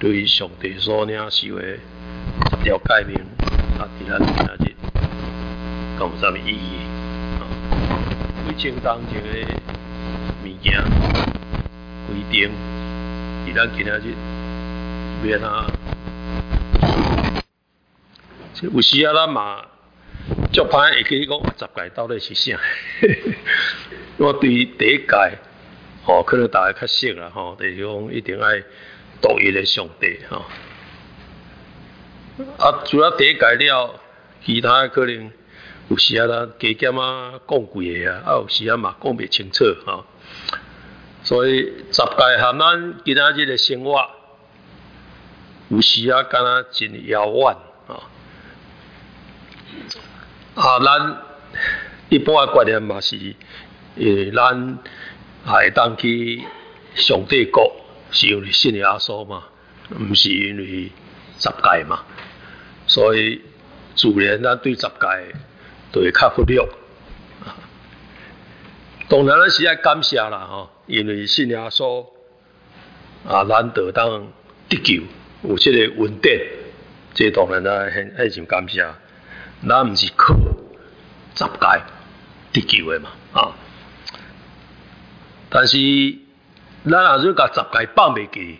对上帝所领受的10条诫命，伫咱今仔日敢有啥物意义？规清当前的物件规定，伫咱今仔日要安怎？有时咱嘛足歹会记讲10诫到底是啥？我对第一诫，可能大家较熟啦，就是讲一定爱独一的上帝，除了第一诫了，其他可能有时咱加减讲几个有时嘛讲袂清楚，所以10诫和咱今仔日的生活，有时敢若真遥远，咱一般的观念嘛是，咱会当去上帝国，是因为信耶稣嘛，毋是因为10诫嘛，所以自然咱对10诫就会较忽略。当然咱是爱感谢啦，因为信耶稣，咱就当得救，有这个恩典，这当然咱很感谢。咱毋是靠10诫得救的嘛，但是咱若是甲10诫放袂记，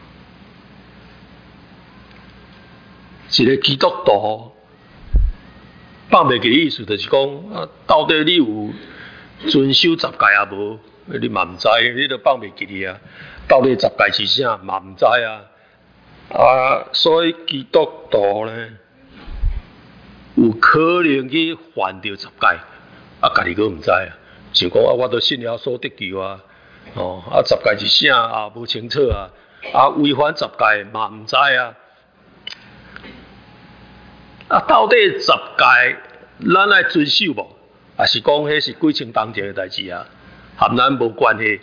一个基督徒放袂记的意思，就是讲，到底你有遵守10诫啊无？你嘛毋知，你都放袂记哩啊。到底10诫是啥？嘛毋知啊。所以基督徒呢，有可能去犯着10诫，家己佫毋知啊。想讲我都信耶稣得救啊，10诫是啥无清楚啊，违反10诫嘛毋知啊。到底10诫咱爱遵守无？还是讲迄是几清当前的代志啊？和咱无关系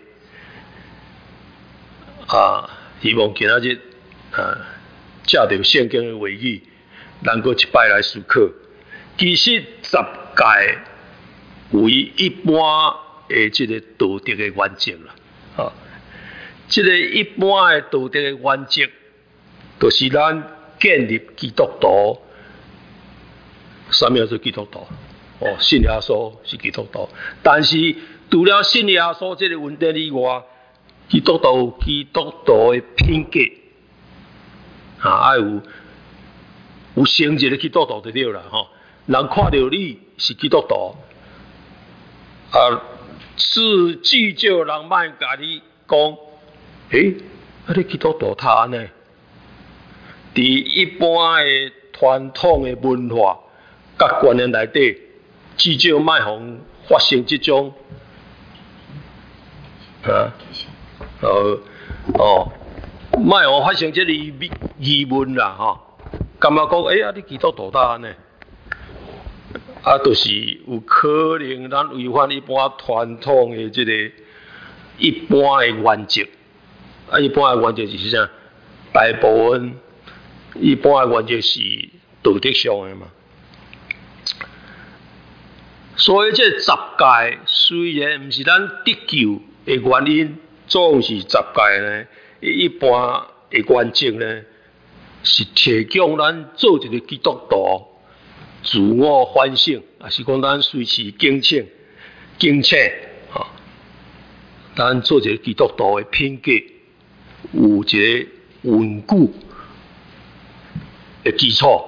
希望今仔日借着圣经的话语，咱佫一摆来思考。其实10诫为一般的这个道德的原则啦，这个一般的道德的原则，就是咱建立基督徒。什么叫做基督徒？信耶稣是基督徒，但是除了信耶稣这个问题以外，基督徒有基督徒的品格，爱有成一个基督徒就对啦，人看到你是基督徒，是至少人莫甲你讲，你基督徒他安尼，伫一般的传统的文化甲观念内底，至少莫互发生这种莫互发生这个疑问啦，感觉讲你基督徒他安尼，就是有可能咱违反一般传统的这个一般的原则，一般的原则是啥？大部分一般的原则是道德上的嘛。所以这10诫虽然毋是咱得救的原因，总是10诫呢一般的原则呢，是提供咱做一个基督徒自我反省，也是讲咱随时警醒，咱做一个基督徒的品格有一个稳固的基础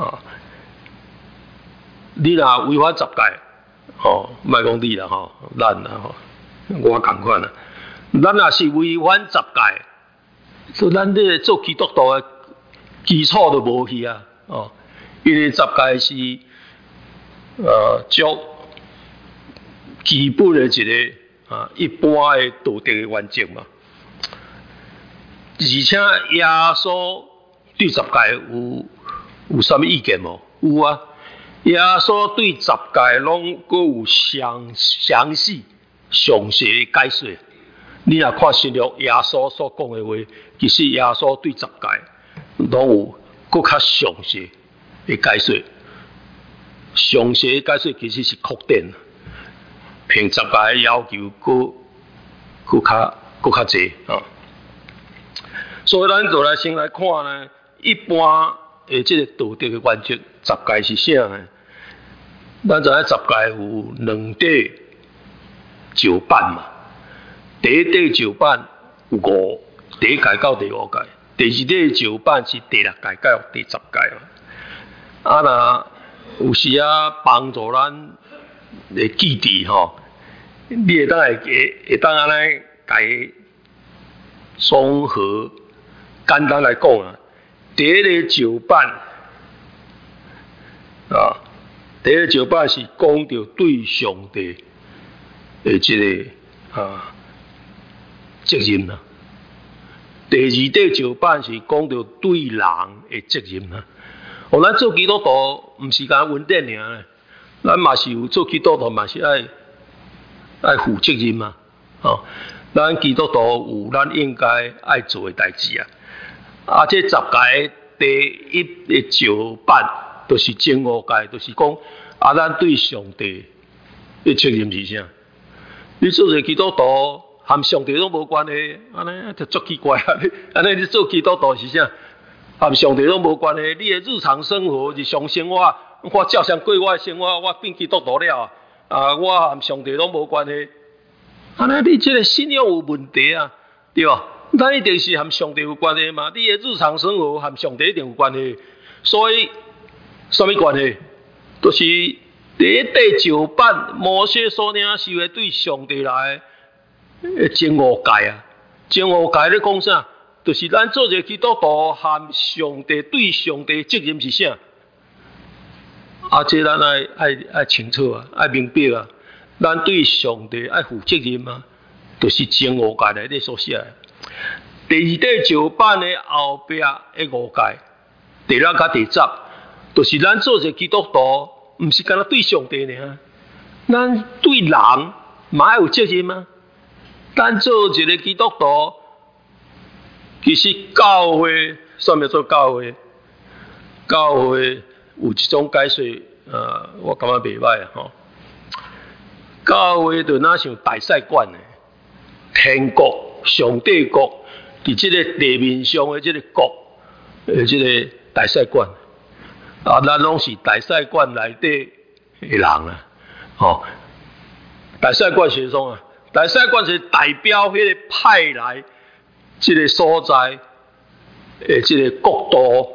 你若违反10诫，莫讲你啦咱啦我同款啦。咱若是违反10诫，所以咱这做基督徒的基础都无去啊，因为10诫是足基本的一个一般的道德的原则嘛。而且耶稣对10诫有啥物意见无？有啊。耶稣对10诫拢佫有详细的解说。你若看新约耶稣所讲的话，其实耶稣对10诫拢有佫较详细的解说。详细的解说其实是扩展，凭10诫的要求佫较济所以咱就来先来看呢，一般的这个道德的原则，十戒是啥呢？咱知影十戒有两块石板嘛，第一块石板有五，第一戒到第五戒，第二块石板是第六戒到第十戒嘛。啊，那有时啊帮助咱的记忆吼，你会当安尼家综合，简单来讲啊，第一个石板啊，第一个石板是讲到对上帝的这个责任啦。第二块石板是讲到对人的责任啦。咱做基督徒毋是讲稳定尔，咱嘛是有做基督徒嘛是爱负责任嘛。咱基督徒有咱应该爱做的代志啊。这十戒第一个石板，就是前五戒，就是讲咱对上帝的责任是啥？你做一个基督徒，和上帝都无关系，安尼就足奇怪啊！安尼你做基督徒是啥？和上帝都无关系，你的日常生活、日常生活，我照常过我的生活，我变基督徒了我和上帝都无关系。安尼你这个信仰有问题啊，对吧？咱一定是和上帝有关系嘛，你的日常生活和上帝一定有关系。所以，什么关系？就是第一块石板，摩西所领受的对上帝来前五戒啊。前五戒咧讲啥？就是咱做一个基督徒，和上帝对上帝的责任是啥？这咱爱清楚啊，爱明白啊。咱对上帝爱负责任啊，就是前五戒内底所写的。第二块石板的后壁的五戒，第六甲第十，就是咱做一个基督徒，毋是干那对上帝尔，咱对人嘛有责任啊。咱做一个基督徒。其实教会算叫做教会，教会有一种解释，我感觉袂歹吼。教会就哪像大使馆的天国、上帝国，伫这个地面上的这个国，这个大使馆，咱拢是大使馆内底的人啊，大使馆是啥啊？大使馆是代表迄个派来。这个所在，这个国度，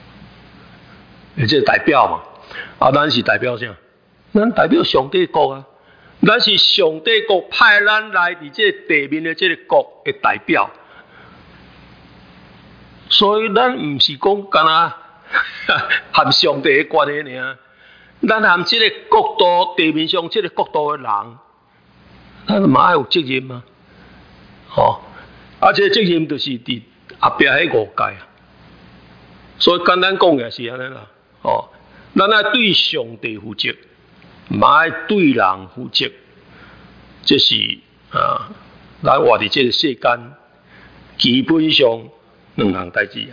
这个代表嘛，咱是代表啥？咱代表上帝国啊，咱是上帝国派咱来伫这个地面的这个国的代表，所以咱毋是讲干那和上帝的关系尔，咱和这个国度地面上这个国度的人，咱嘛有责任嘛，这个责任就是伫后壁迄五戒啊，所以简单讲也是安尼啦。咱爱对上帝负责，嘛爱对人负责，这是咱活伫这个世间基本上两项代志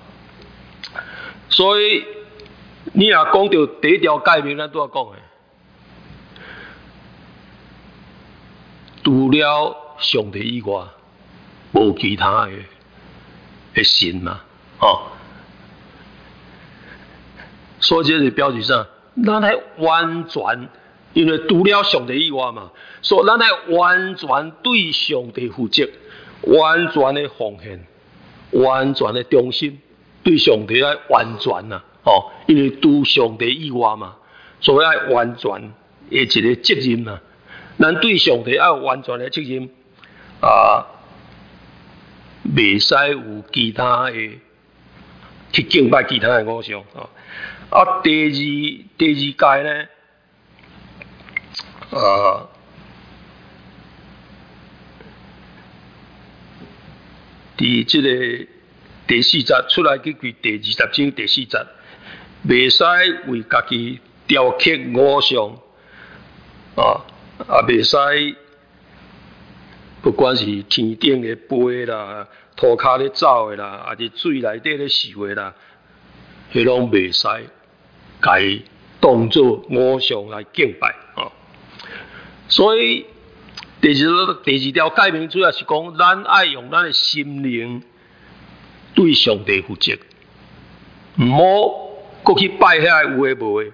所以你若讲到第一条诫命，咱拄仔讲的，除了上帝以外。无其他的神嘛，所以这是表示啥？咱来完全，因为除了上帝以外嘛，所以咱来完全对上帝负责，完全的奉献，完全的忠心，对上帝来完全呐，因为除上帝以外嘛，所以爱完全的一个责任呐，咱对上帝爱完全的责任袂使有其他的去敬拜其他的偶像第二届呢，伫这个第四节出来，去第20章第4节，袂使为家己雕刻偶像袂使。不管是天顶的飞啦，涂骹咧走的啦，还是水内底咧游的啦，迄拢袂使，家当作偶像来敬拜所以第二条诫命主要是讲，咱爱用咱的心灵对上帝负责，唔好搁去拜遐有诶无诶。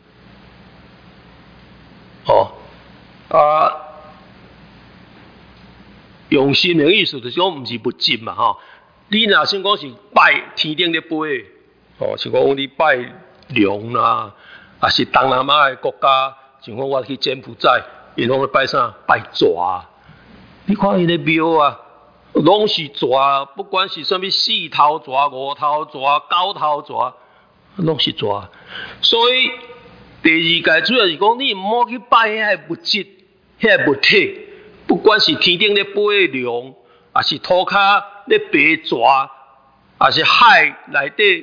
用心的意思就是讲，唔是物质嘛，你若先讲是拜天顶咧飞的，像讲你拜龙啦，啊是东南亚的国家，像讲我去柬埔寨，因拢咧拜啥？拜蛇。你看因的庙啊，拢是蛇，不管是啥物4头蛇、5头蛇、9头蛇，拢是蛇。所以第二届主要是讲，你唔好去拜遐物质、遐物体。不管是天顶咧飞的龙，还是土骹咧爬蛇，还是海内底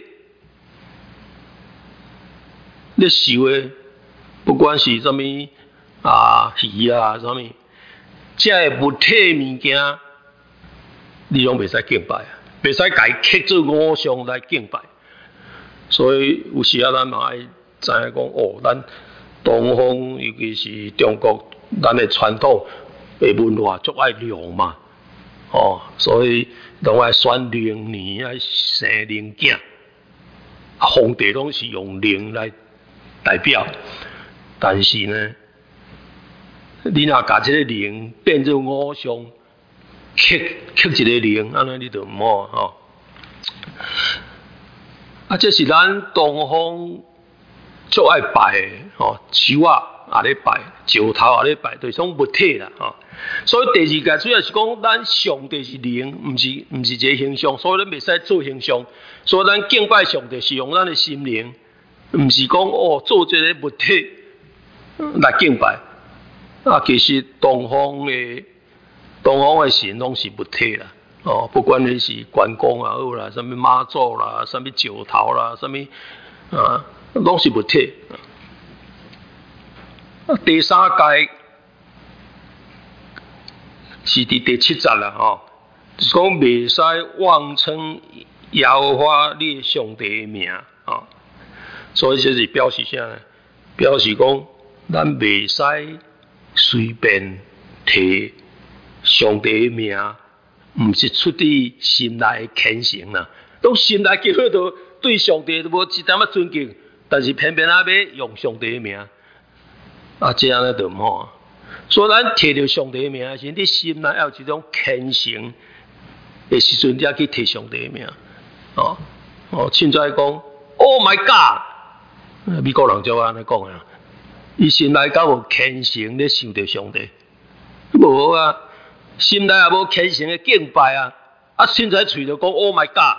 咧游的，不管是啥物鱼啊啥物，这物体物件，你拢袂使敬拜，袂使家刻做偶像来敬拜。所以有时啊，咱嘛爱知影讲，咱东方尤其是中国，咱的传统。文化足爱龙嘛，所以拢爱选龙年，爱生龙囝。皇帝拢是用龙来代表，但是呢，你若把这个龙变做偶像，刻一个龙，安尼你就唔好这是咱东方足爱拜的，树也咧拜，石头也咧拜，就是种物体啦，所以第二届主要是讲，咱上帝是灵，唔是一个形象，所以咱袂使做形象。所以咱敬拜上帝是用咱的心灵，唔是讲做一个物体来敬拜。其实东方的神拢是物体啦，不管你是关公也好啦，什么妈祖啦，什么石头啦，什么拢是物体。第三届是伫第7节啦，就是讲袂使妄称耶和华你上帝的名，所以这是表示啥呢？表示讲咱袂使随便提上帝的名，唔是出自心内的虔诚啦。当心内叫迄度对上帝都无一点仔尊敬，但是偏偏要用上帝的名。这样咧就唔好。所以咱摕到上帝的名的时，你心内要有一种虔诚的时阵，你才去摕上帝的名。凊彩讲 ，Oh my God！ 美国人就安尼讲啊，伊心内敢无虔诚咧想着上帝？无啊，心内也无虔诚的敬拜啊。凊彩喙就讲 Oh my God！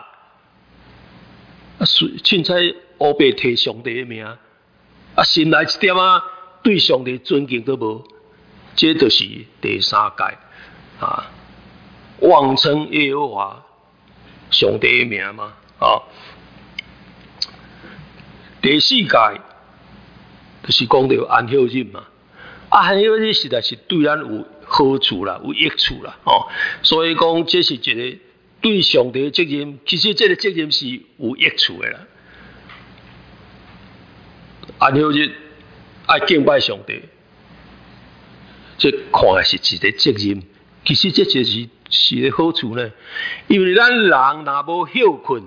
凊彩黑白摕上帝的名，心内一点仔。对上帝尊敬都无，这就是第三届妄称耶和华上帝的名嘛。第4届就是讲到安息日嘛，安息日实在是对咱有好处啦，有益处啦，所以讲这是一个对上帝的责任，其实这个责任是有益处的啦。安息日。爱敬拜上帝，这看的是一个责任。其实这就是个好处呢，因为咱人若无休困，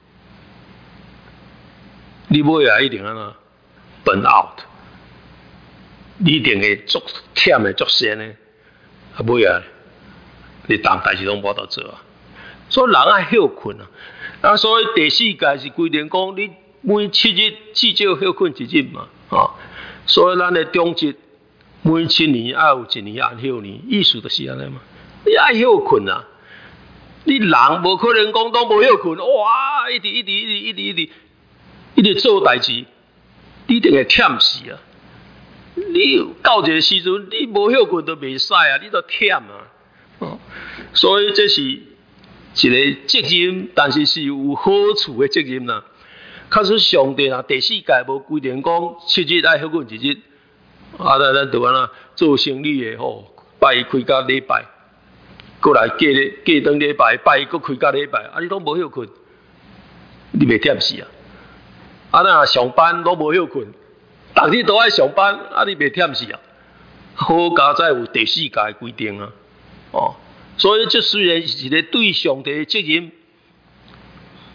你尾啊一定安怎 burn out， 你一定会足忝的、足辛的，尾啊你当代志拢无法度做啊。所以人爱休困啊，所以第4届是规定讲，你每7日至少休困1日嘛，所以咱的中职每7年要有1年安息年，意思就是安尼嘛。你爱休困啊，你人无可能讲都无休困，哇，一直做代志，你一定会忝死啊！你到一个时阵，你无休困都袂使啊，你都忝啊。所以这是一个责任，但是是有好处的责任啦。确实，上帝啊，第4届无规定讲7日爱休困1日，咱就安那做生意的拜一开到礼拜，过来过当礼拜，拜一搁开到礼拜，你拢无休困，你袂忝死啊？若上班拢无休困，逐日都爱上班，你袂忝死啊？好佳哉有第4届规定啊，所以这虽然是一个对上帝的责任，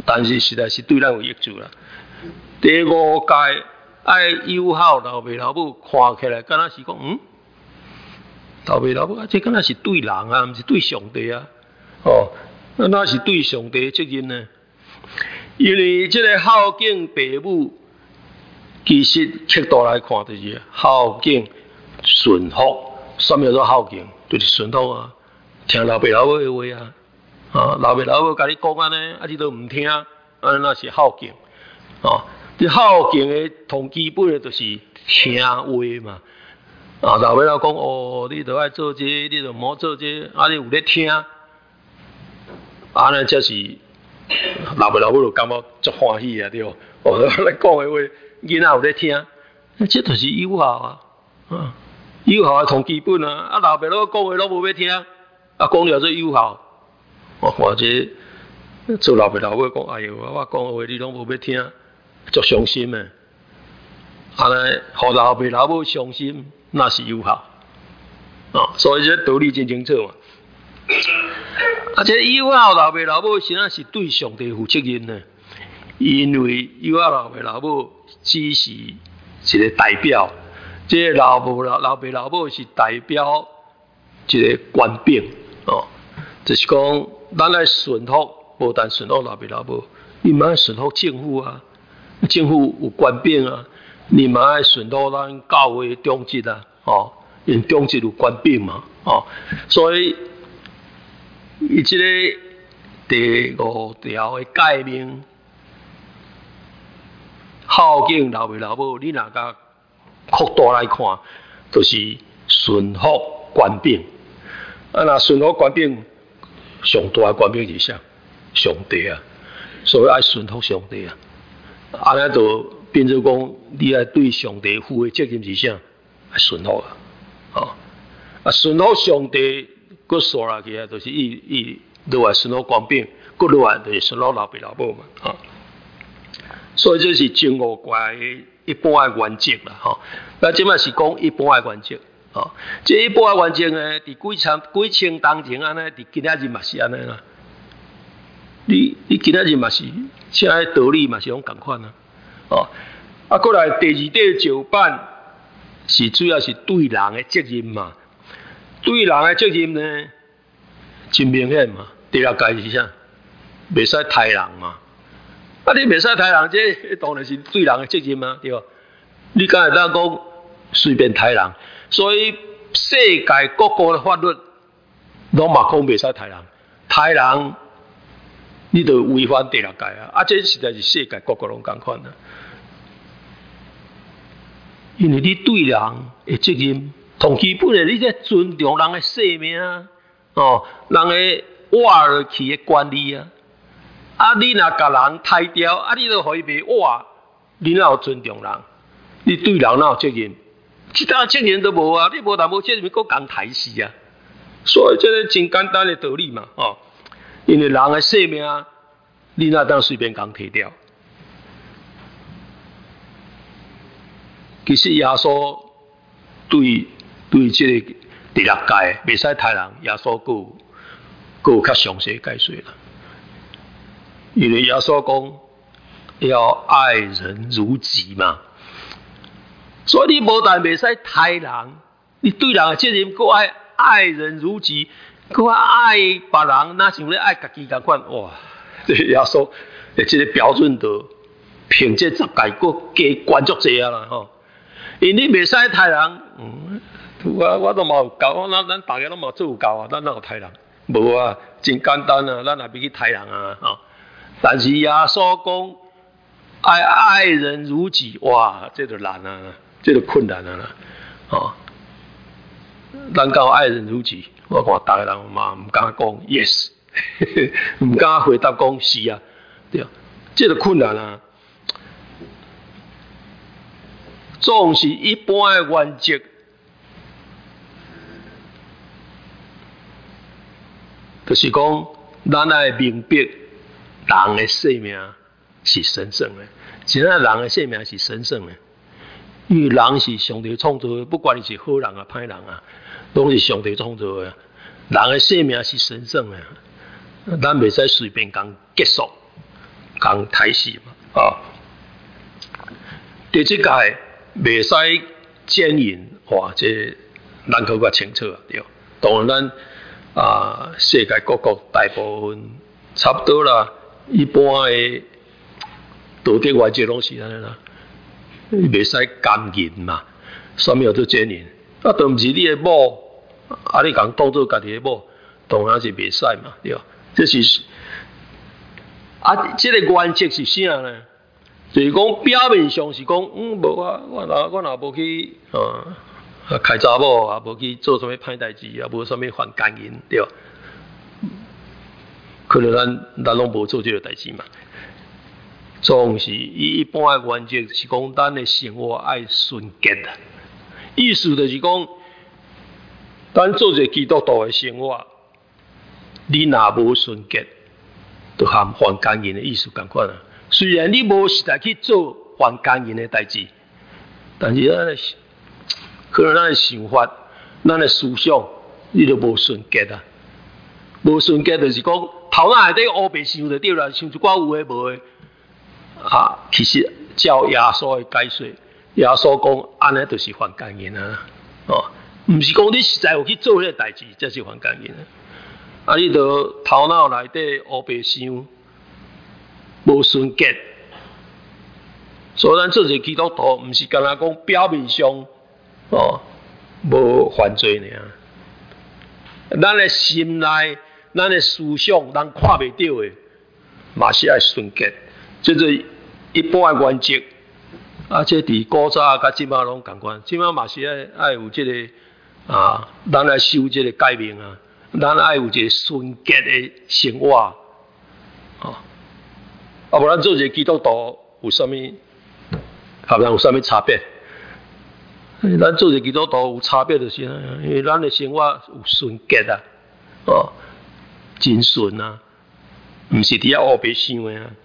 但是实在是对咱有益处啦。第五戒爱友好老爸老母，看起来敢若是讲，老爸老母啊，这敢若是对人啊，毋是对上帝啊。哦，那是对上帝的责任呢？因为这个孝敬父母，其实尺度来看就是孝敬顺服。什么叫做孝敬？就是顺服啊，听老爸老母的话啊。啊，老爸老母甲你讲安尼，啊你都唔听，安尼那是孝敬。哦，这孝敬的同基本的就是听话嘛。啊，老爸老讲哦，你都爱做这，你都唔好做这，啊你有咧听，安尼才是老爸老母就感觉足欢喜啊，对不？哦，咱讲的话，囡仔有咧听，这就是友好啊，友好的同基本啊。啊，老爸老讲话拢无要听，啊讲了做友好。我看这做老爸老母讲，哎呦，我讲的话你拢无要听，足伤心的。安尼，互老爸老母伤心，那是友好。所以这道理真清楚嘛。这友好老爸老母实在是对上帝负责任呢，因为友好老爸老母只是一个代表，这个老爸老母是代表一个官兵就是讲。咱来顺服，无但顺服老爸老母，你嘛要顺服政府啊。政府有官兵啊，你嘛要顺服咱教会中职啊。因中职有官兵嘛。所以伊这个第5条的诫命，孝敬老爸老母，你若甲扩大来看，就是顺服官兵。若顺服官兵。上大的官兵是啥？上帝啊，所以爱顺服上帝啊。安尼就变做讲，你爱对上帝负的责任是啥？爱顺服啊。顺服上帝，佮说下去啊，就是伊落来顺服官兵，佮落来就是顺服老爸老母嘛。所以这是正5戒的一般的原则啦。那即摆是讲一般的原则。这一般的原则呢，伫几千当前安尼，伫今仔日嘛是安尼啦。你今仔日嘛是，这道理嘛是拢共款啊。过来第2块石板是主要是对人的责任嘛。对人的责任呢，真明显嘛。第6戒是啥？袂使杀人嘛。啊，你袂使杀人，这当然是对人的责任嘛，对吧？你敢会当讲随便杀人？所以世界各国的法律拢嘛讲袂使杀人，杀人你就违反第6戒啊！这实在是世界各国拢共款啊。因为你对人的责任，同基本的你在尊重人的生命人的活落去的权利啊。啊，你若甲人杀掉，啊，你都互伊袂活，你哪有尊重人？你对人哪有责任？其他责任都无啊！你无但无责任，佫共杀死啊！所以这个真简单的道理嘛，因为人的生命，你哪当随便共摕掉？其实耶稣对这个第6戒袂使杀人，耶稣佫有较详细解说啦。因为耶稣讲要爱人如己嘛。所以你无但袂使杀人，你对人的责任，佫爱爱人如己，佫爱别人，哪像咧爱家己共款？哇！这耶稣的这个标准就凭这10戒，佫加关足济啊啦吼！因你袂使杀人，我都嘛有教，咱大家拢嘛做有教啊，咱哪有杀人？无啊，真简单啊，咱也别去杀人啊但是耶稣讲爱人如己，哇，这就难啊！这就困难了啦，咱讲爱人如己，我看大家人嘛唔敢讲 yes， 唔敢回答讲是啊，对啊，这就困难啦。总是一般的原则，就是讲咱爱明白人的生命是神圣的，现在人的生命是神圣的。因为人是上帝创造的，不管你是好人啊、歹人啊，拢是上帝创造的。人的生命是神圣的，咱袂使随便讲结束。 讲台戏嘛，啊，第七届袂使奸淫，哇，这咱可较清楚啊，对。当然咱世界各国大部分差不多啦，一般的道德原则拢是安尼啦，袂使奸淫嘛，啥物叫做奸淫？啊，都毋是你的某，啊，你共当做家己的某，当然是袂使嘛，对。这是这个原则是啥呢？就是讲表面上是讲，无啊，我若无去开查某，也无去做啥物歹代志，也无啥物犯奸淫，对。可能咱拢无做这个代志嘛。总是一般的原则是讲，咱的生活爱纯洁啊。意思就是讲，咱做一个基督徒的生活，你若无纯洁，就含犯奸淫的意思共款啊。虽然你无实在去做犯奸淫的代志，但是可能咱的想法、咱的思想，你就无纯洁啊。无纯洁就是讲，头脑内底乌白想就对啦，想一寡有诶无诶。其实照耶稣的解说，耶稣讲安尼就是犯奸淫啊，毋是讲你实在有去做迄个代志，才是犯奸淫啊。你着头脑内底乌白想，无纯洁，所以咱做一个基督徒，毋是干那讲表面上无犯罪尔，咱的心内、咱的思想，人看袂到的，嘛是爱纯洁。这是一般的原则，这伫古早甲即马拢共款，即马嘛是爱有这个咱来修这个诫命啊，咱爱有一个纯洁的生活无咱做一个基督徒有啥物？和咱有啥物差别？咱做一个基督徒有差别就是因为咱的生活有纯洁啊，真纯啊，毋是伫遐乌白想的啊。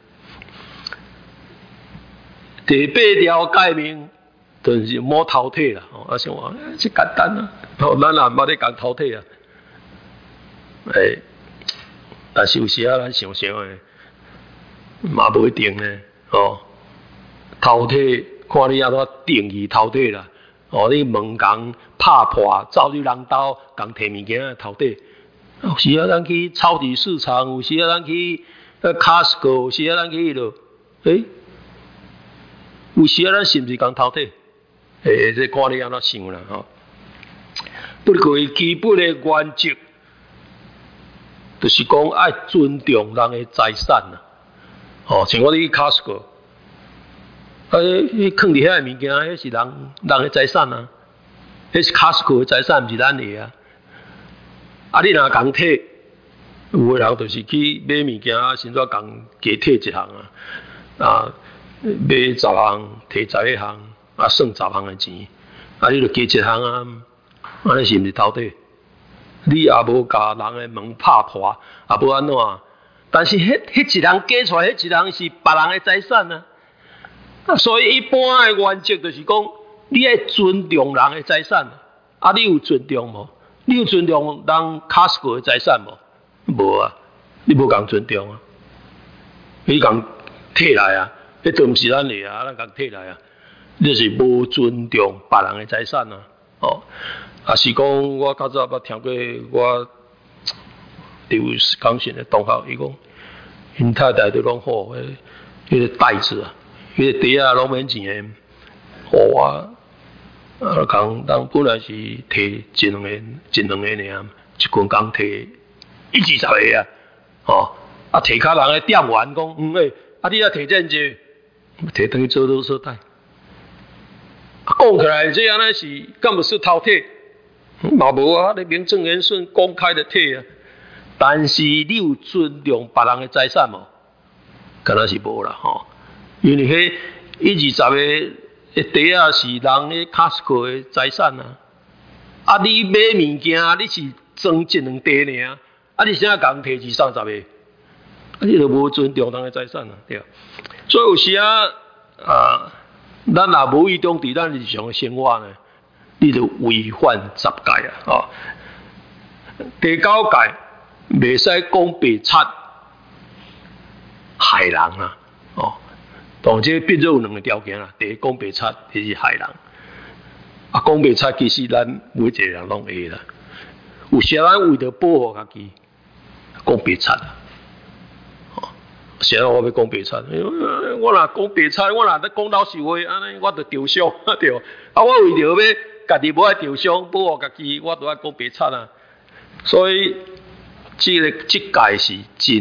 第八条诫命就是莫偷窃啦，想话这简单啊，咱也毋捌咧讲偷窃啊，但是有时咱想想诶，嘛无一定呢，偷窃看你安怎定义偷窃啦，你门共拍破，走入人兜，共摕物件偷窃，有时咱去超级市场，有时咱去Costco， 有时咱去有时咱是毋是共偷窃？这看你安怎想啦不过基本的原则，就是讲爱尊重人的财产啦。像我去 Costco， 放伫遐的物件，迄是人的财产啊，迄是 Costco 的财产，毋是咱的啊。你若共摕，有的人就是去买物件，甚至共加摕一项买10项，摕11项，算10项的钱，你就加一项啊，安尼是毋是偷窃？你也无甲人的门拍破，也无安怎？但是迄一项加出来，迄一项是别人的财产啊。所以一般的原则就是讲，你要尊重人的财产你有尊重无？你有尊重人 Costco 的财产无？无啊，你无共尊重啊，你共摕来啊。迄都毋是咱的啊，咱共摕来啊，你是无尊重别人的财产啊，是讲我较早捌听过我伫钢琴的同学，伊讲因太太都拢好，迄个袋子啊，迄个袋啊拢免钱的，互我共人本来是摕一两个尔，一群工摕120个啊，摕卡人的店员讲，你啊摕这济。摕等于做垃圾袋，讲起来这安尼是，敢不是偷窃？嘛无啊，你名正言顺公开的窃啊。但是你有尊重别人的财产无？敢若是无啦因为迄120个袋啊是人的 Costco 的财产啊。你买物件你是装1两袋尔，你啥共摕230个？你就无尊重人的财产对。所以有时咱若无意中伫咱日常的生活呢，你就违反10戒啊！第9戒，袂使讲白贼害人啊！ 当这变做有两个条件啦，第一讲白贼，第二害人。啊，讲白贼其实咱每一个人拢会啦。有些人为着保护家己，讲白贼啊。现在我要讲白贼，我若讲白贼，我若咧讲老实话，安尼我就受伤对。啊，我为着要家己无爱受伤，保护家己，我都爱讲白贼啊。所以这届是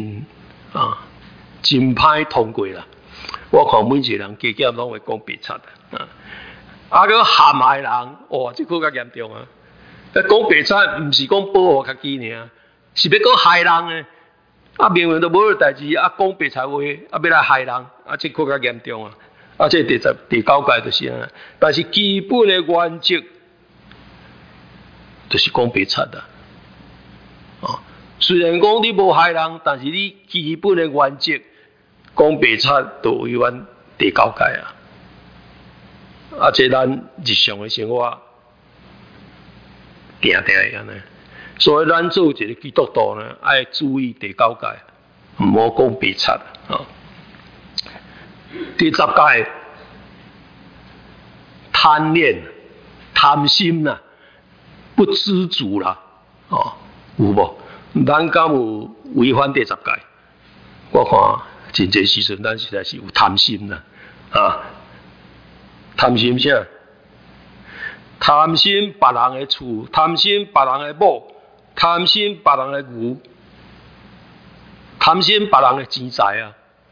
真歹通过啦。我看每一个人加减拢会讲白贼啊。啊，个陷害人，哇，这更加严重啊！讲白贼，唔是讲保护家己尔，是要讲害人诶。啊，明明都无代志，啊，讲白贼话，啊，要来害人，啊，这更加严重啊！啊，这第9届就是啊，但是基本的原则就是讲白贼啦。哦，虽然讲你无害人，但是你基本的原则讲白贼都违反第9届啊！啊，这咱日常的生活，定会安尼。所以咱做一个基督徒呢，爱注意第9届，唔好讲白贼啊。第10届，贪恋、贪心啦，不知足啦，哦，有无？咱敢有违反第10届？我看真侪时阵，咱实在是有贪心啦，啊，贪心啥？贪心别人的厝，贪心别人的某。贪心别人的牛，贪心别人的钱财啊！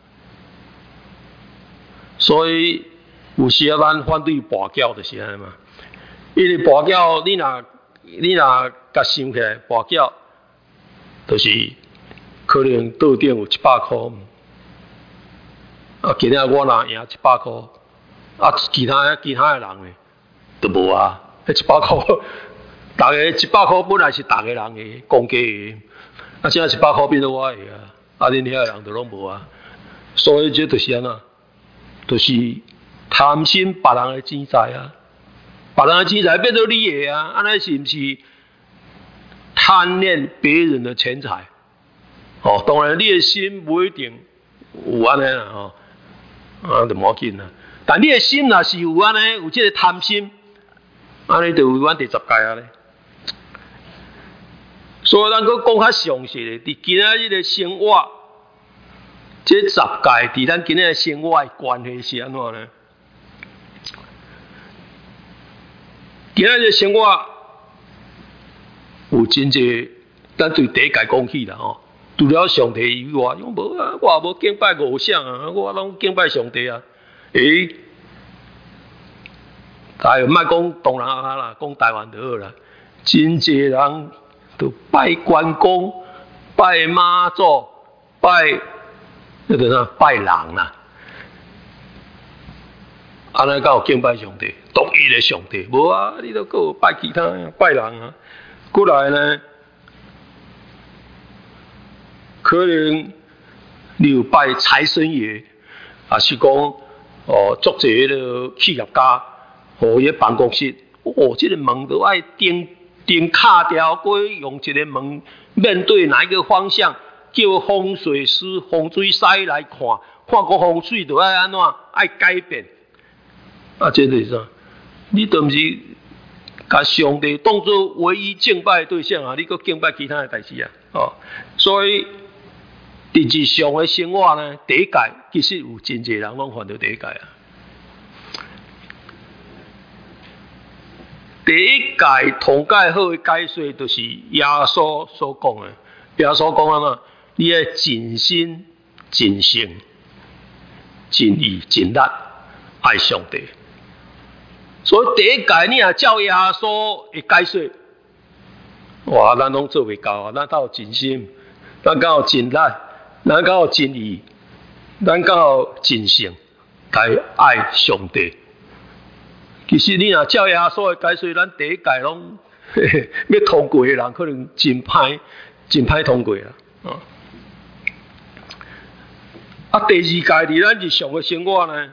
所以有时啊，咱反对跋筊就是安尼嘛。因为跋筊，你若甲想起来，跋筊就是可能桌顶有100块，啊，今日我若赢100块，啊，其他的人呢，都无啊，迄100块。大家100块本来是大家人的公家的，啊，现在100块变做我的啊，啊，恁遐人都拢无啊，所以这就是安怎，就是贪心别人的钱财啊，别人的钱财变做你的啊，安尼是毋是贪恋别人的钱财？哦，当然你的心不一定有安尼啦，吼，啊，就无要紧啦。但你的心若是有安尼，有这个贪心，安尼就违反第10届啊咧。所以咱搁讲较详细咧，伫今仔日的生活，这10届伫咱今仔日生活的关系是安怎呢？今仔日生活有真济，咱对第1届讲起啦吼，除了上帝以外，讲无啊，我也无敬拜偶像啊，我拢敬拜上帝啊。但莫讲东南亚啦，讲台湾就好啦，真济人。都拜关公、拜妈祖、拜那个啥拜人啦，安尼才有敬拜上帝，独一的上帝。无啊，你都搁有拜其他拜人啊。过来呢，可能你有拜财神爷，啊是讲哦，足济个企业家，哦，伊办公室，哦，这个门都爱钉卡条，过用一个门面对哪一个方向，叫风水师、风水师来看，看个风水就爱安怎，爱改变。啊，这就是啥？你都毋是把上帝当作唯一敬拜的对象啊！你搁敬拜其他的代志啊！哦，所以伫日常的生活呢，第1届其实有真济人拢犯到第1届啊。第1届通解好的解说，就是耶稣所讲的。耶稣讲安怎？你要尽心、尽性、尽意、尽力爱上帝。所以第1届你若照耶稣的解说，哇，咱拢做袂到啊！咱敢有尽心，咱敢有尽力，咱敢有尽意，咱敢有尽性来爱上帝。其实你若照耶稣的解说，咱第1届拢要通过的人，可能真歹通过啦。啊，第2届伫咱日常的生活呢，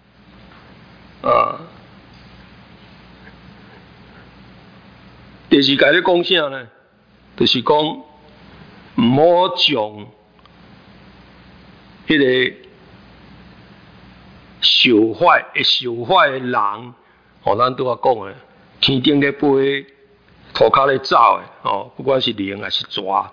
第2届咧讲啥呢？就是讲唔好将迄个受坏的人，咱拄仔讲的，天顶咧飞，涂骹咧走的，不管是灵还是蛇，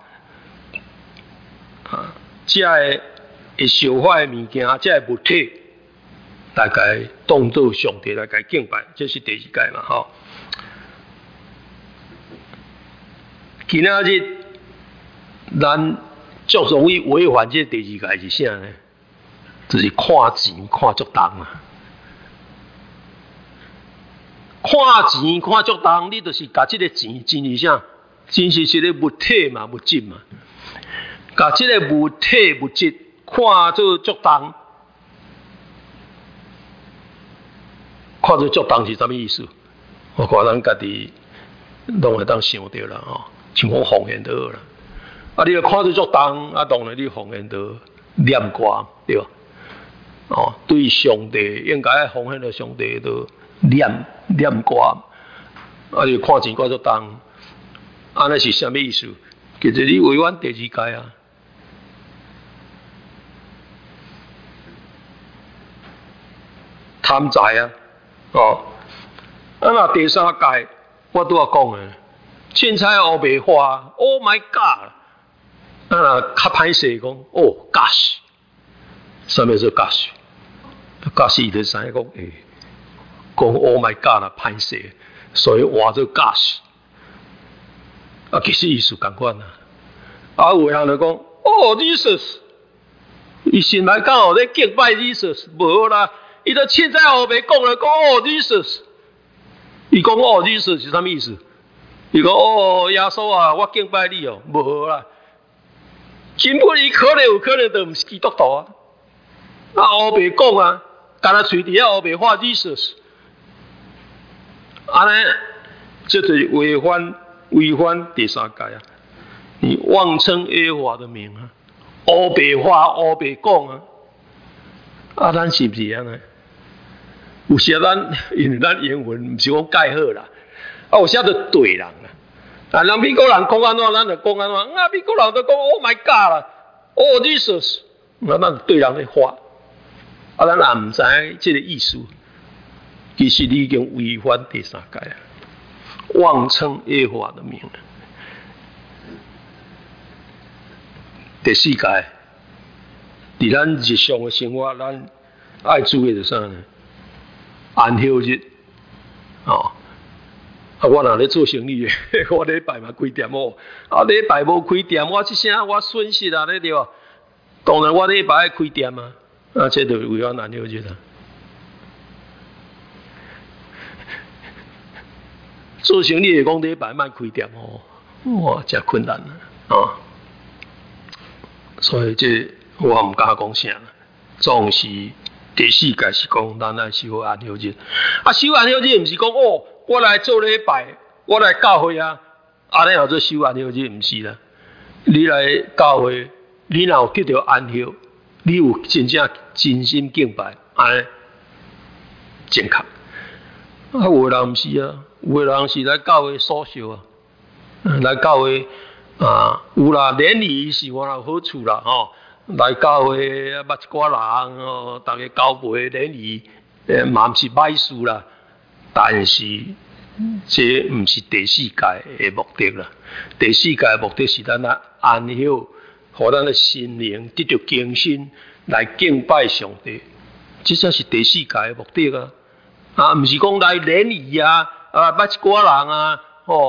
这个会受坏的物件，这个物体，来甲当作上帝来甲敬拜，这是第二届嘛，今仔日咱最容易违反这第二届是啥呢？就是看钱看足重啊！看钱看足重，你就是甲这个钱是啥？钱是一个物体嘛，物质嘛。甲这个物体物质看做足重，看做足重是啥物意思？我看咱家己拢会当想到啦，像讲奉献就好啦。你要看做足重，当然你奉献就念歌，对吧？对上帝应该要奉献到上帝就念歌，你看钱看足重，安尼是啥物意思？其实你违反第二届啊。贪财啊，那第三届我拄仔讲的，凊彩黑白花 ，Oh my God！ 较歹势讲，gosh， 啥物做 gosh？gosh 伊就知影讲，讲 Oh my God 啦，歹势，所以换做 gosh。其实意思共款啊。有人就讲，Jesus， 伊心内敢有咧敬拜 Jesus？ 无啦。伊就凊彩黑白讲了，讲Jesus， 伊讲Jesus 是啥物意思？伊讲耶稣啊，我敬拜你无啦，根本伊有可能就毋是基督徒啊！黑白讲啊，干那喙底黑白画 Jesus， 安尼这就是违反第三届啊！你妄称耶和华的名啊，黑白画黑白讲啊，咱是不是安尼？有时因为咱英文毋是讲介好啦，有时就对人啦。人美国人讲安怎，咱就讲安怎。美国人都讲 Oh my God 啦，Jesus， 咱就对人咧发。咱也毋知影这个意思，其实你已经违反第三届啊，妄称耶和华的名。第四届，伫咱日常的生活，咱爱注意的啥呢？安休日，我若咧做生意的，我礼拜嘛开店礼拜无开店，我即声我损失啊，对吧？当然我礼拜爱开店啊，这就违反安休日啊。做生意会讲礼拜莫开店哇，真困难啊！所以这我毋敢讲啥啦，总是。第四届是讲咱来守安休日，守安休日毋是讲我来做礼拜，我来教会啊，安尼叫做守安休日，毋是啦。你来教会，你若有得到安休，你有真正真心敬拜，安尼正确。有的人毋是啊，有的人是来教会所修啊，来教会有啦，联谊是我有好处啦来教会捌一寡人大家交陪联谊，嘛毋是歹事啦。但是这毋是第四届的目的啦。第四届的目的是咱安休，互咱的心灵得到更新，来敬拜上帝。这才是第四届的目的啊！毋是讲来联谊捌一寡人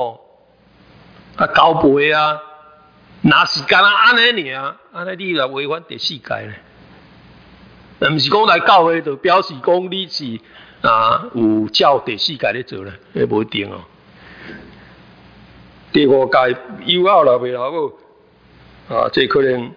交陪啊。若是干安尼尔，安尼你来违反第四届咧，毋是讲来教会就表示讲你是有照第四届咧做咧，无一定第五届有效了未了无？这可能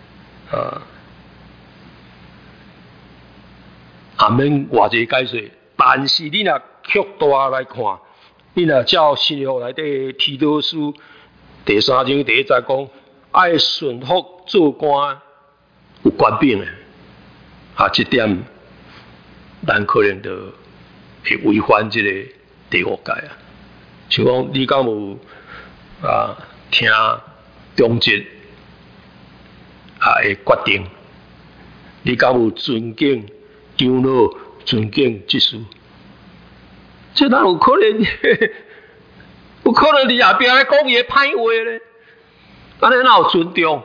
免偌济解说，但是你若扩大来看，你若照新约内底提多书第3章第1节讲。爱顺服做官有权柄的，这点咱可能就会违反这个第5届啊。像讲你敢有听中职的决定？你敢有尊敬长老尊敬即事，这哪有可能？有可能你后壁咧讲伊歹话咧？安尼哪有尊重？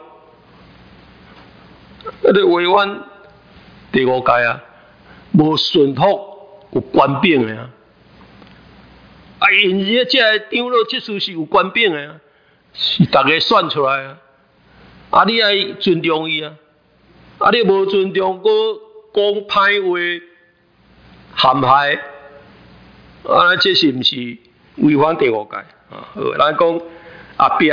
你违反第5届啊，无顺服有官兵的啊！啊，因这长老即事是有官兵的啊，是大家选出来啊！啊，你爱尊重伊啊！啊，你无尊重，搁讲歹话、陷害，啊，这是毋是违反第5届啊？好，咱讲后壁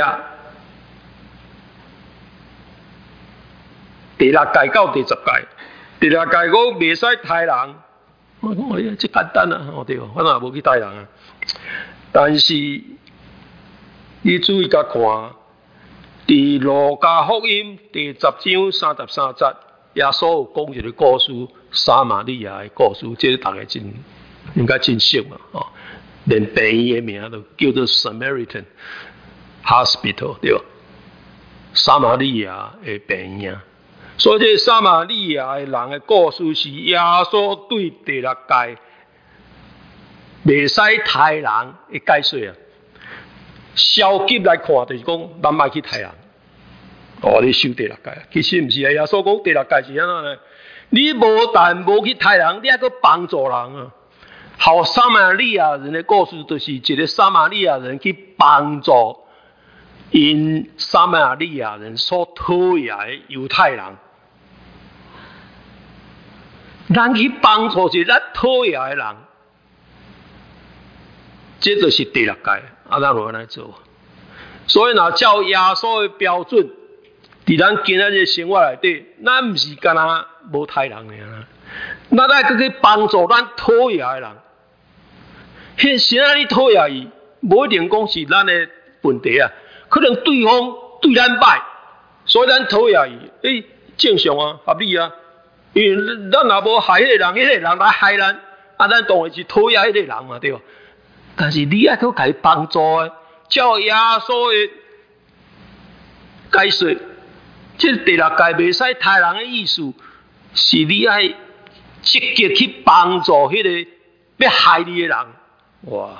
第6届到第10届，第6届讲袂使杀人，我讲哎呀，这简单啊，哦对，我哪无去杀人啊？但是你注意甲看，伫路加福音第10章33节，耶稣有讲一个故事，撒玛利亚的故事，这大家真应该真熟嘛，哦，连病院的名都叫做 Samaritan Hospital 对吧？撒玛利亚的病院。所以，这撒玛利亚的人的故事是耶稣对第6届袂使杀人的解说啊。消极来看，就是讲咱莫去杀人。哦，你修第6届，其实毋是啊。耶稣讲第6届是安怎呢？你无但无去杀人，你还阁帮助人啊。好，撒玛利亚人的故事就是一个撒玛利亚人去帮助因撒玛利亚人所讨厌的犹太人。咱去帮助一个咱讨厌的人，这就是第6届啊！咱要安尼做。所以，若照耶稣的标准，伫咱今仔日生活内底，咱毋是干那无杀人尔，咱爱去帮助咱讨厌的人。迄谁啊？你讨厌伊，无一定讲是咱的问题啊，可能对方对咱歹，所以咱讨厌伊，正常啊，合理啊。因为咱若无害迄个人，迄个人来害咱，啊，咱当然是讨厌迄个人嘛，对吧？但是你爱去甲伊帮助的，照耶稣的解说，这第6届袂使杀人的意思，是你爱积极去帮助迄个要害你的人，哇！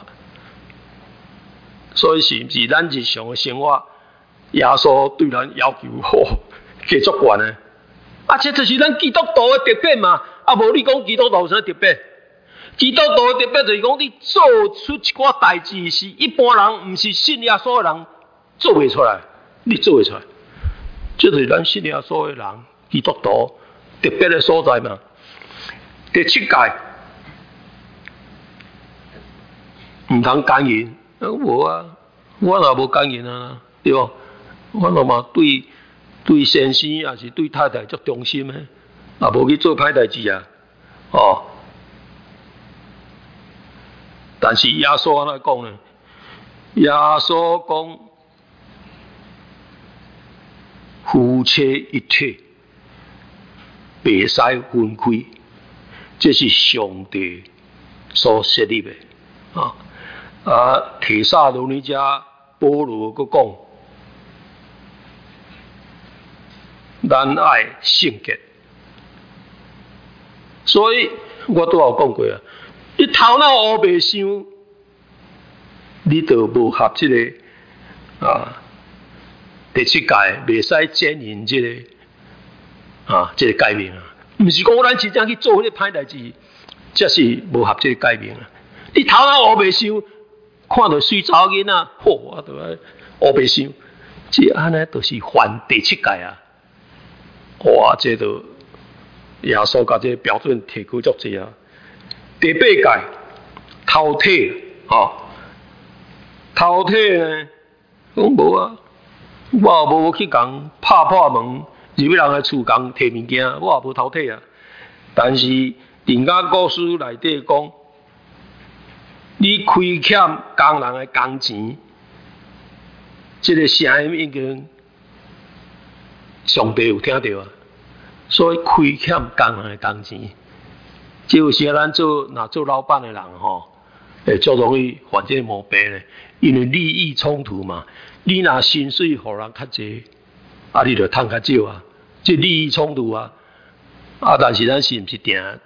所以是毋是咱日常的生活，耶稣对咱要求加足悬的？啊，这就是咱基督徒的特别嘛！啊，无你讲基督徒有啥特别？基督徒的特别就是讲，你做出一寡代志，是一般人毋是信耶稣的人做袂出来，你做袂出来。这就是咱信耶稣的人，基督徒特别的所在嘛。第7届毋通奸淫，无啊，我也无奸淫啊，对无？我若嘛对先生也是对太太足忠心的，也无去做歹代志啊，哦。但是耶稣安怎讲呢？耶稣讲，夫妻一体，袂使分开，这是上帝所设立的啊。提撒罗尼迦保罗佫讲，咱爱圣洁。所以我都有讲过啊，你头脑乌白想，你就无合这个第7届袂使践行这个这个诫命啊。毋是讲咱真正去做迄个歹代志，这是无合这个诫命啊。你头脑乌白想，看到水查某囡仔，我就爱乌白想，这安尼就是犯第7届啊。哇，这就耶稣甲这个标准提高足济啊。第8届偷体偷体呢？讲无啊，我也无去讲拍门入去人的厝讲摕物件，我也无偷体啊。但是人家故事内底讲，你亏欠工人的工钱，这个声音已经上帝有听到啊。所以亏欠工人的工钱，这有时咱做老板的人会足容易犯这个毛病咧，因为利益冲突嘛。你若薪水互人较济，你就趁较少啊，这利益冲突啊。但是咱是毋是定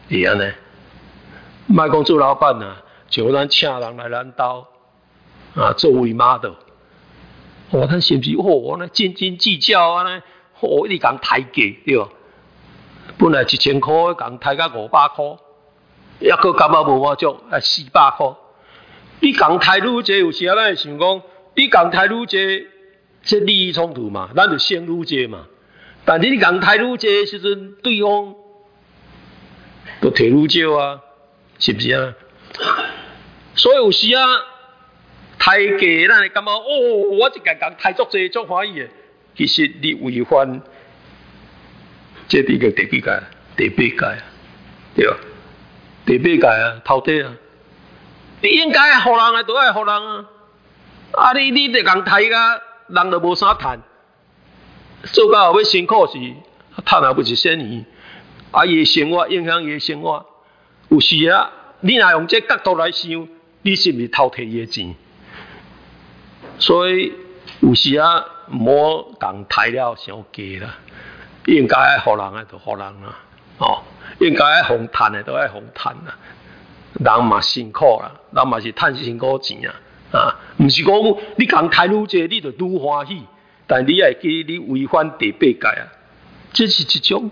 是安尼。莫讲做老板啊，像咱请人来咱兜啊，作为 model， 咱是不是安尼斤斤计较安尼？一直讲抬价对吧？本来1000块，讲抬到500块，抑佫感觉无满足，400块。你讲抬愈济，有时咱会想讲，你讲抬愈济，这利益冲突嘛，咱就先愈济嘛。但是你讲抬愈济的时阵，对方都摕愈少啊，是不是啊？所以有时啊，抬价咱会感觉我一个讲抬足济，足欢喜的。其实你违反，这个第几届？第8届啊，对吧？第8届啊，头底啊，你应该互人的，都爱互人啊。啊，你得讲抬甲，人就无啥趁。做到后尾辛苦是，趁也不是1年，啊，伊的生活影响伊的生活。有时啊，你若用这角度来想，你是毋是偷摕伊的钱？所以有时啊。唔好讲抬了伤低啦，应该爱互人的就互人啦，应该爱互趁的都爱互趁啦。人嘛辛苦啦，人嘛是趁辛苦钱啊，唔是讲你讲抬愈济，你就愈欢喜，但你会记你违反第8届啊，这是一种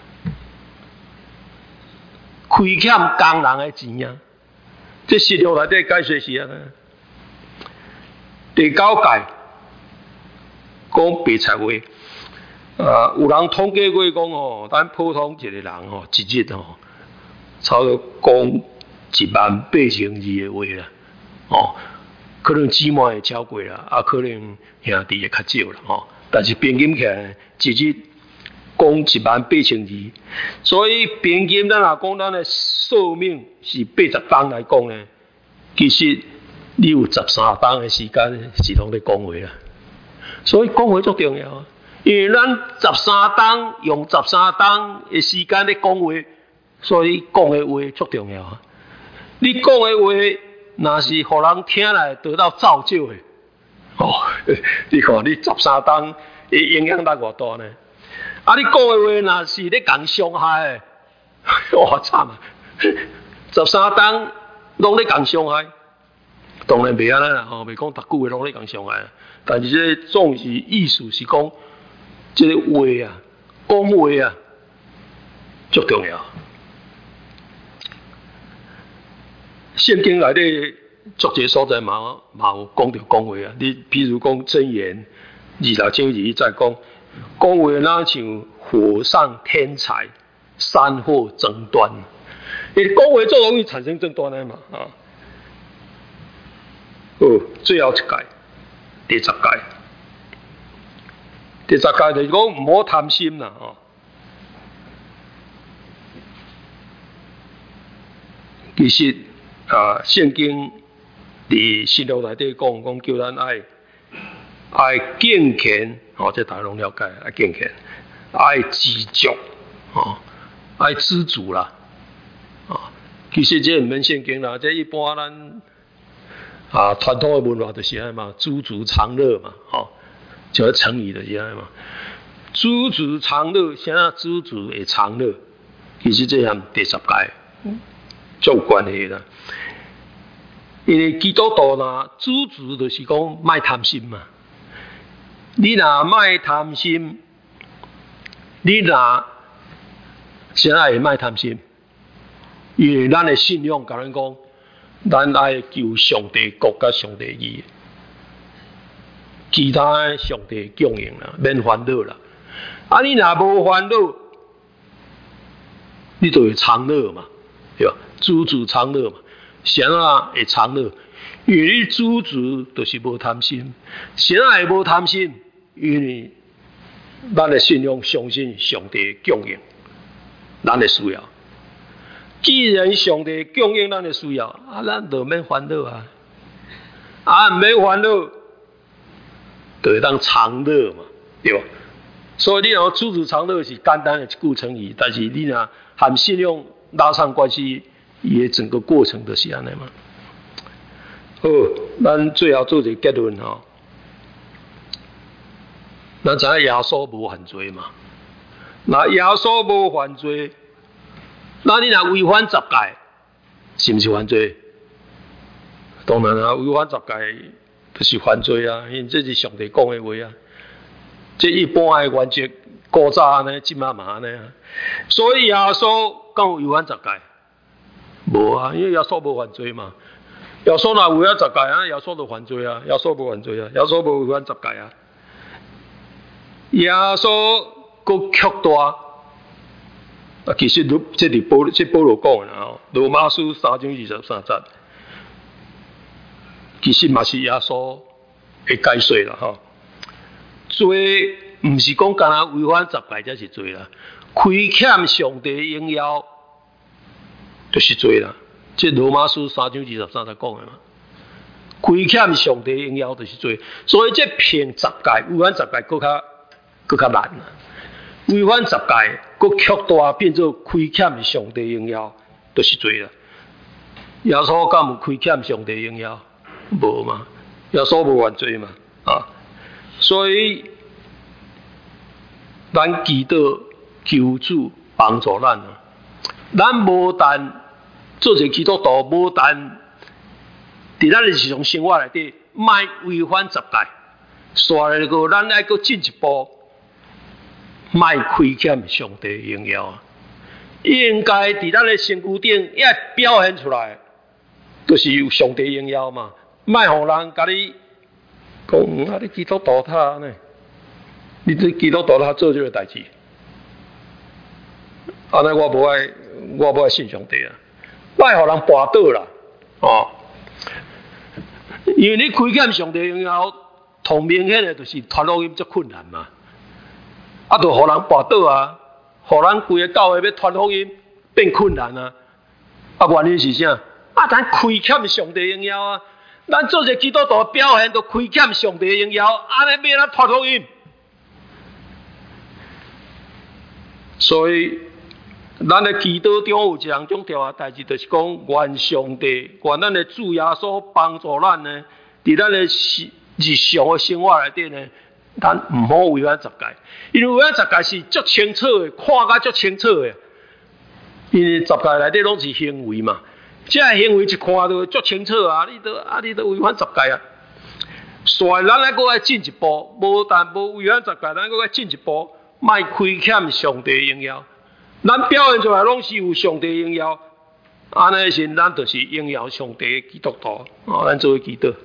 亏欠工人的钱啊。这实录内底解说是安尼，第9届。讲白菜话，有人统计过讲咱普通一个人一日差不多讲18000字的话啦，可能姊妹会超过啦，可能兄弟会较少啦，但是平均起来一日讲18000字，所以平均咱若讲咱的寿命是80天来讲呢，其实你有13天的时间是拢在讲话啦。所以讲话足重要，因为咱13天用13天的时间在讲话，所以讲的话足重要。你讲的话，若是互人听来得到造就的，你看你13天的影响力偌大呢？啊，你讲的话若是咧讲伤害的，哇惨啊！13天拢咧讲伤害，当然袂安尼啦，袂讲逐句话拢咧讲伤害。但是这总是意思是讲，这个话啊，讲话啊，足重要。圣经内底足侪所在嘛有讲到讲话啊。你比如讲箴言26章2再讲，讲话哪像火上添柴，山火争端。因为讲话最容易产生争端的嘛最后一届。第10届，就是讲唔好贪心啦其实圣经伫新约内底讲叫咱爱敬虔这大家拢了解，爱敬虔，爱知足爱知足啦其实这唔免圣经啦，这一般咱。传统的文化就是安嘛，知足常乐嘛，就是成语就是安嘛。知足常乐，啥知足会常乐？其实这项第10届足有关系啦。因为基督徒呢，知足就是讲莫贪心嘛。你若莫贪心，你若啥会莫贪心？因为咱的信仰甲咱讲。咱爱求上帝国甲上帝义，其他的上帝供应啦，免烦恼啦。你若无烦恼，你就会常乐嘛，对吧？知足常乐嘛，啥会常乐？因为你知足就是无贪心，啥会无贪心？因为咱的信仰相信上帝供应咱的需要。既然上帝供应咱的需要，咱就免烦恼唔免烦恼，就会当常乐嘛，对吧？所以你若知足常乐是简单的一句成语，但是你若和信仰拉上关系，伊的整个过程就是安尼嘛。好，咱最后做一个结论咱知影耶稣无犯罪嘛？那耶稣无犯罪。 那你若违反十诫，是毋是犯罪？当然啊，违反十诫就是犯罪啊，因为这是上帝讲的话啊。这一般的原则，古早安尼，即马嘛安尼啊。所以耶稣敢有违反十诫？无啊，因为耶稣无犯罪嘛。耶稣若违反十诫啊，耶稣就犯罪啊。耶稣无犯罪啊，耶稣无违反十诫啊。耶稣佫强大啊，其实这保罗讲的啊，罗马书3章23节，其实嘛是耶稣的解说啦吼。罪毋是讲干那违反十诫才是罪啦，亏欠上帝的荣耀就是罪啦。这罗马书3章23节讲的嘛，亏欠上帝的荣耀就是罪，所以这骗十诫、违反十诫佫较难啦。违反十诫，佫扩大变做亏欠上帝的荣耀，就是罪啦。耶稣敢有亏欠上帝的荣耀？无嘛，耶稣无犯罪嘛啊。所以，咱祈祷求主帮助咱啊！咱无但做一个基督徒，无但伫咱日常生活内底，莫违反十诫，刷来个咱爱搁进一步，莫亏欠上帝的荣耀啊！应该伫咱的身躯顶要表现出来，就是有上帝的荣耀嘛，莫互人甲你。讲啊！你基督徒他呢？你这基督徒他做这个代志，安尼我无爱信上帝啊！莫互人绊倒啦，哦！因为你亏欠上帝荣耀，同明显的就是传福音足困难嘛，啊，就互人绊倒啊，互人规个教会要传福音变困难啊！啊，原因是啥？啊，咱亏欠上帝荣耀啊！咱做一个基督徒表现，都亏欠上帝的荣耀，安尼要咱传福音。所以，咱的祈祷中有一项重要的代志，就是讲愿上帝、愿咱的主耶稣帮助咱呢，伫咱的日常的生活内底呢，咱唔好违反十诫，因为违反十诫是足清楚的，看甲足清楚的，因为十诫内底拢是行为嘛。这行为一看就足清楚啊！你都违反十诫啊！所以咱还阁要进一步，无但无违反十诫，咱阁要进一步，莫亏欠上帝的荣耀。咱表现出来拢是有上帝的荣耀，安尼是咱就是荣耀上帝的基督徒。咱做祈祷，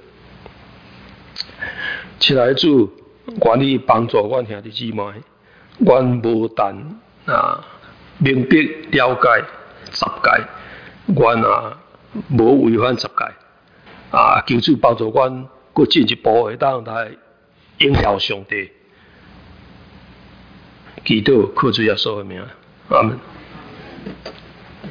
亲爱的主，愿你帮助阮兄弟姊妹，阮无但明白了解十诫。阮无违反十诫求主帮助阮，搁进一步会当来荣耀上帝。祈祷靠主耶稣的名，阿门。